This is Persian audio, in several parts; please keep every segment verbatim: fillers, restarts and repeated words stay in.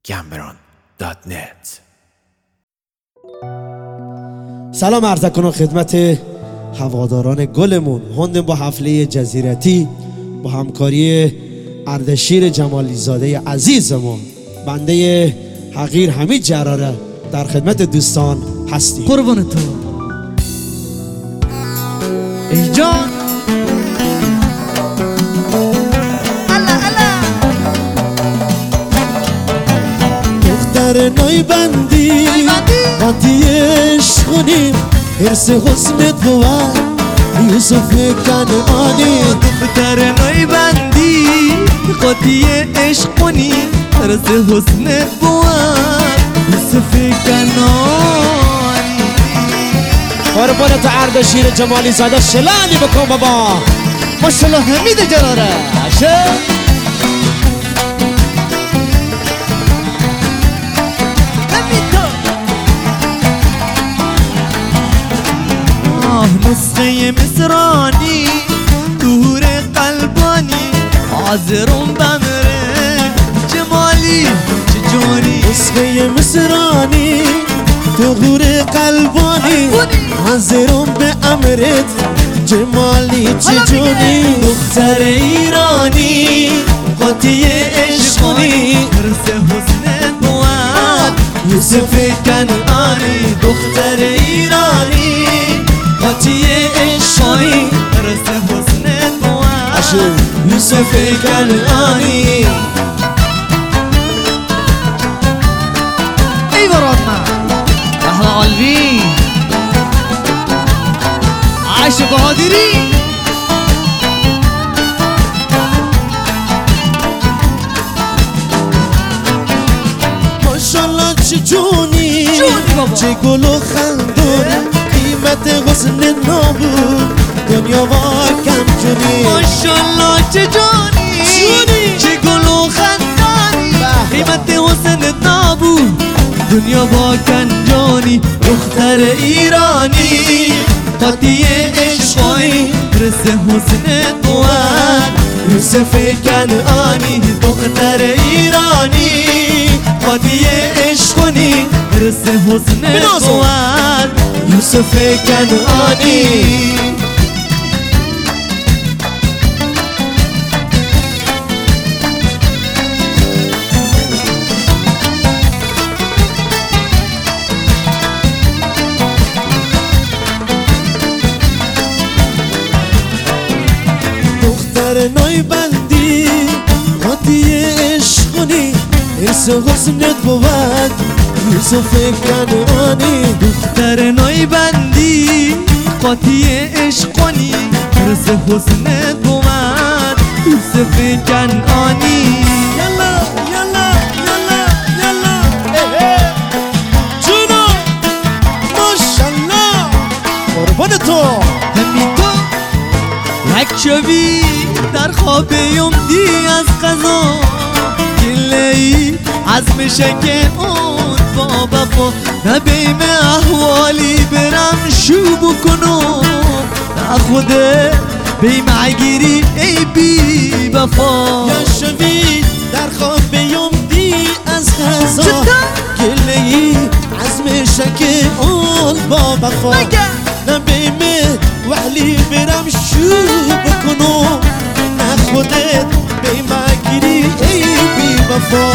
گمبران دات نت. سلام عرض کنم خدمت هواداران گلمون. هندم با حفله جزیرتی با همکاری اردشیر جمالی زاده عزیزمون، بنده حقیر حمید جراره در خدمت دوستان هستی. قربان تو ای جان. دختر نایبندی قاطی عشقونی، حرس حسنت بود یوسف کنعانی. دختر نایبندی قاطی عشقونی، حرس حسنت بود یوسف کنعانی. قربان تو اردشیر جمالی زاده شلانی بکن بابا. ماشالله حمید جراره عشق. نسخه مصرانی دور قلبانی، حاضرون بمره جمالی چجوری. نسخه مصرانی دور قلبانی، حاضرون به امرت جمالی چجوری. دختر ایرانی قاطی عشقانی، حرس حسنت بود یوسف کنعانی. دختر ایرانی قاطی عشقانی، حرس حسنت بود یوسف کنعانی. ای برات من اهل قلبی عاشق قادری. ماشالله چه جونی چه گل و خندون، قیمت حسن نابود دنیا با کم جونی. ماشالله چه جونی چه گل و خندانی، قیمت حسن نابود دنیا با کنجانی. دختر ایرانی قاطی عشقانی، حرس حسنت بود یوسف کنعانی. دختر ایرانی قاطی عشقانی، حرس حسنت بود یوسف کنعانی. دختر نایبندی قاطی عشقانی، حرس حسنت بود یوسف کنعانی. دختر نایبندی قاطی عشقانی، حرس حسنت بود یوسف کنعانی. یلا یلا یلا یلا جونو ماشالله قربان تو. همین تو یک شبی در خواب یومدی از قضا، گله ای عزم شکن اون با بفا. نبیم احوالی برم شو بکنم، نه خوده بیم عگیری ای بی بفا. یا شبی در خواب یومدی از قضا، گله ای عزم شکن اون با بفا. نبیم وحلی برم شو بکنم، نه خودت بی مگیری ای بی وفا.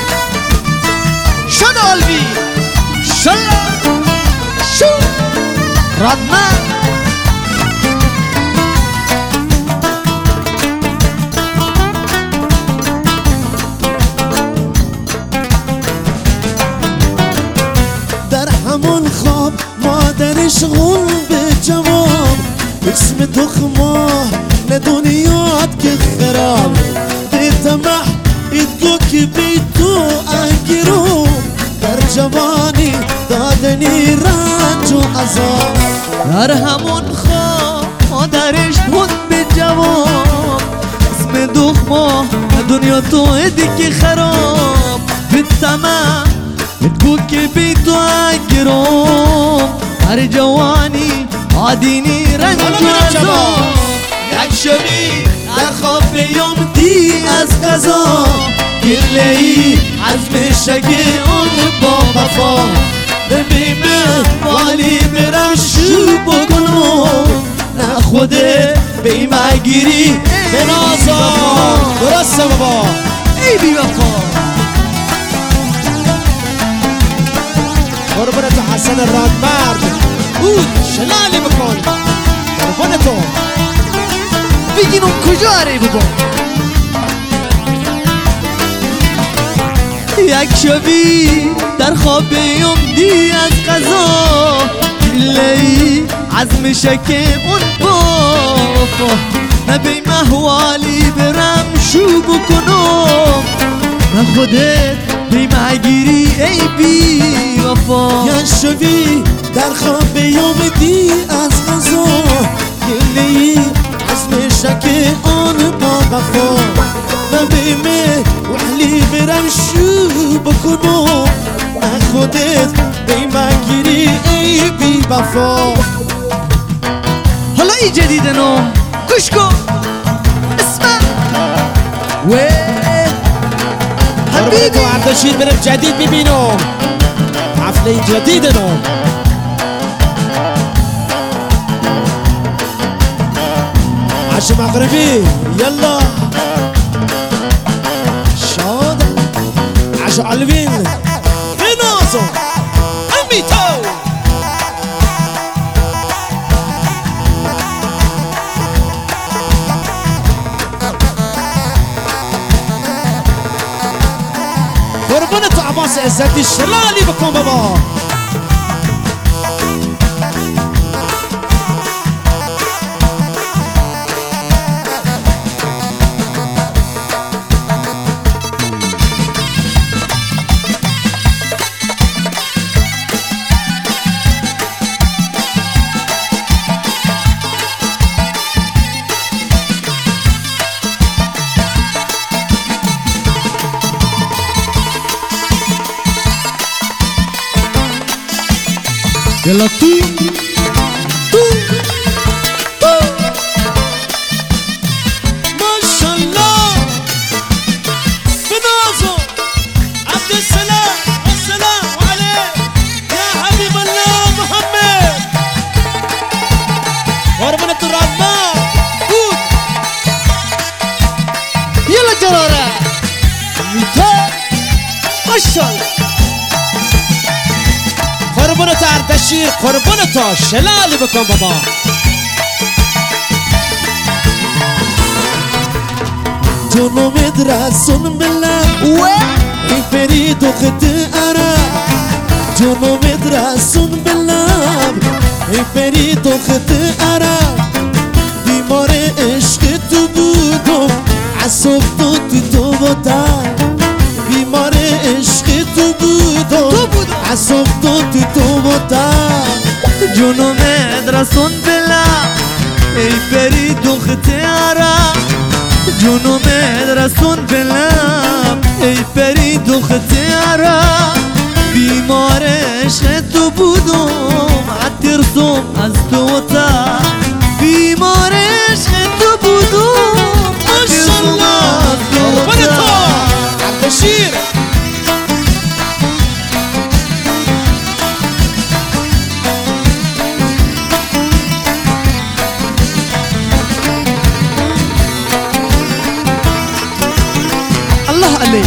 شد قلبی شلا شو ردمن. در همون خواب مادرش غل به جواب، اسم دخما نه دنیات که خراب. به طمع ایدگو که بی تو اگیرو، در جوانی دادنی رنج و عذاب. در همون خواب مادرش بود به جواب، اسم دخما دنیا تو ادی که خراب. به طمع ایدگو که بی تو اگیرو، در جوانی آدینی رنج و عذاب. یک شبی در خواب یومدی از قضا، گله ای عزم شگی اون با وفا ببینه والی برم شو بکنم نه خودت بیمه گیری به نازا درسته بابا ای بی وفا قربونت حسن رادمرد بود شلالی بکن قربونتو بگینم کجا ری بابا یک شبی در خواب یم دی از قضا گله‌ای عزم شکم اون بافا نبی محوالی برم شو بکنم نه خودت بیمه گیری ای بی وفا یک شبی در خواب یم دی از قضا گله‌ای عزم شکم اون با وفا نبیمه وحلی برم شو بکنم نه خودت بیمه گیری ای بی وفا حالا ای جدید نو گوش کن اسمع و حبیبی تو اردشیر برم جدید ببینم حفله جدید نو عش مغربی یلا شاد عش علوین بنازو امی تو قربونت عباس عزتی شلالی بکن بابا يلا تو تو تو ما شاء الله بنازو عبد السلام والسلام عليك يا حبيب الله محمد قربونة الرحمن بود يلا جرارة ميتا ما شاء الله قربونت اردشیر قربونت شلالی بکن بابا جنوم درسون بلن ای فرید و خط عرب جنوم درسون بلن ای فرید و خط عرب بیمار عشق تو بودم عصب تو تو تو بودم بیمار عشق تو بودم عصب تو تو تو بودم جنوم درسون بلا ای فرید و خط عرب جنوم درسون بلا ای فرید و خط عرب بیمار عشق تو بودم عترسم از تو تا بیمار عشق تو بودم عترسم از تو تا اردشیر الله عليك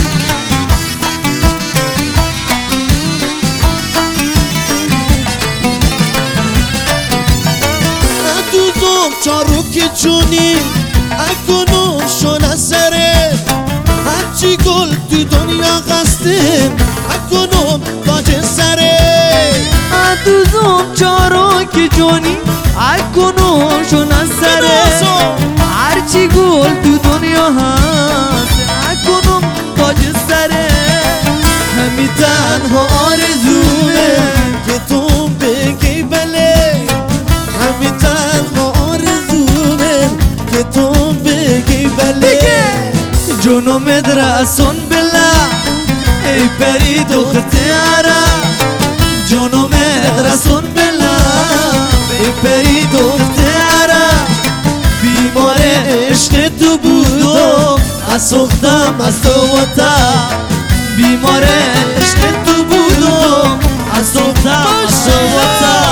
دوزم چارو که جونی اکنون شونه سره هرچی گل تو دنیا قصده اکنون تاج سره دوزم چارو که جونی اکنون شونه سره هرچی گل تو دنیا هست اکنون تاج سره همی تنها آرزومه که تو بگی بله همی تنها آرزومه که تو بگی بله جنوم درسون بلا ای فرید و خط عرب جنوم درسون بلا ای فرید و خط عرب بیمار عشق تو بودم از سوختم از تو و تا بیمار عشق تو بودم از سوختم از تو و تا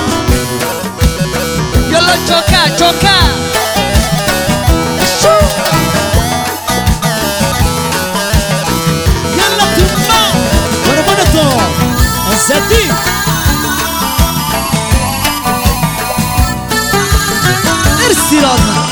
یالا چوکا چوکا یالا تو ما قربان تو عزتی ارسی رازم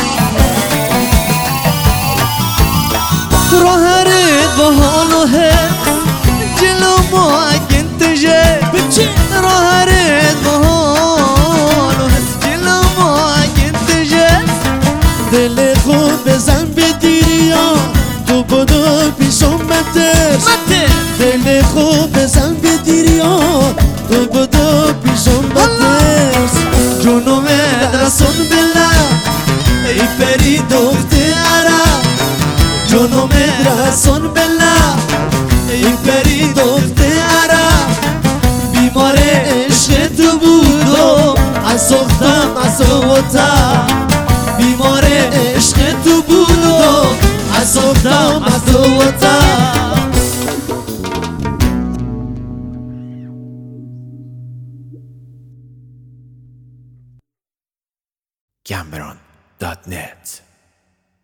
راهرت و حال و حس جلو ما اگه جه بچی راهرت و حال و حس جلو ما اگه جه دل خوب بزن به دیریا تو بدو پیشم مترس مته دل خوب بزن به دیریا تو بدو پیشم مترس جونم درسون بلا ای پری دختره جونم درسون بلا ای پری دختره بیمار عشق تو بودم از سوختم از تو تا بیمار عشق تو بودم از سوختم از تو تا Cameron dot net